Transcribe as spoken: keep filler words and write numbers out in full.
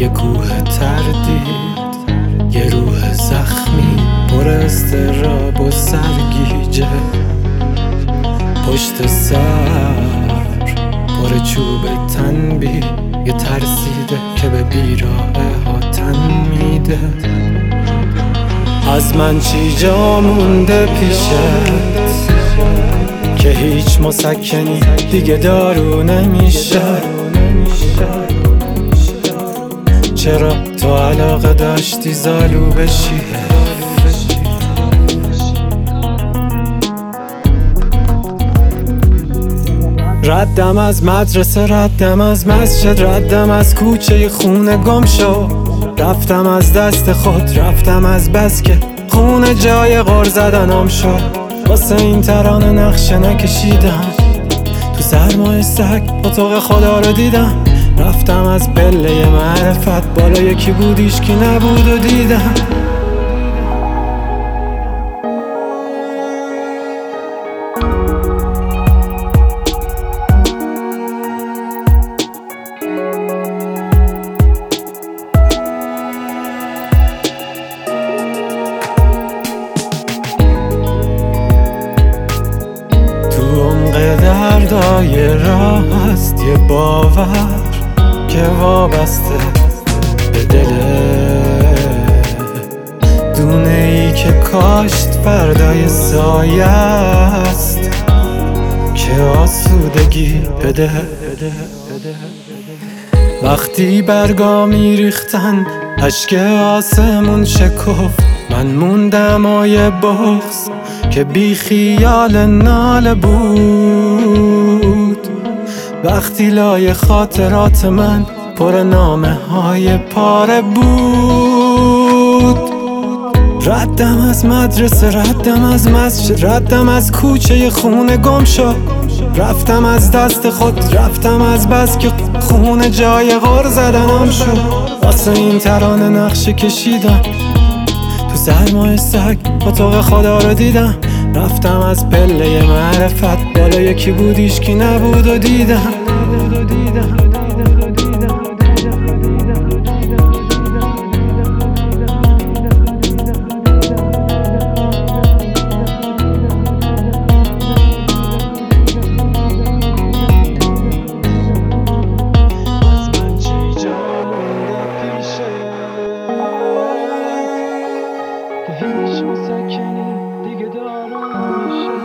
یه کوه تردید، یه روح زخمی پر استراب و سرگیجه، پشت سر پر چوب تنبیه، یه ترسیده که به بیراهه ها تن میده. از من چی جا مونده پیشت که هیچ مسکنی دیگه دارو نمیشه؟ چرا تو علاقه داشتی زالو بشی؟ ردم از مدرسه، ردم از مسجد، ردم از کوچه خونه گم شو. رفتم از دست خود، رفتم از بس که خونه جای غر زدنم شد. واسه این ترانه نقشه نکشیدم، تو سرمای سگ اتاق خدا رو دیدم. رفتم از پله معرفت، بالا یکی بود ایشکی نبود و دیدم. دردای راه هست یه باور که وابسته به دله، دونه ای که کاشت فردای سایه است که آسودگی بده. وقتی برگا میریختن اشک آسمون شکفت، من موندم آیه بغض که بی خیال ناله بود. وقتی لای خاطرات من پر نامه های پاره بود. ردم از مدرسه، ردم از مسجد، ردم از کوچه خونه گم شد. رفتم از دست خود، رفتم از بس که خونه جای غر زدنم شد. واسه این ترانه نقشه کشیدم، تو سرمای سگ اتاق خدا رو دیدم. رفتم از پله معرفت، بالا یکی بود ایشکی نبود و دیدم. هیچ مسکنی دیگه دارم میشه.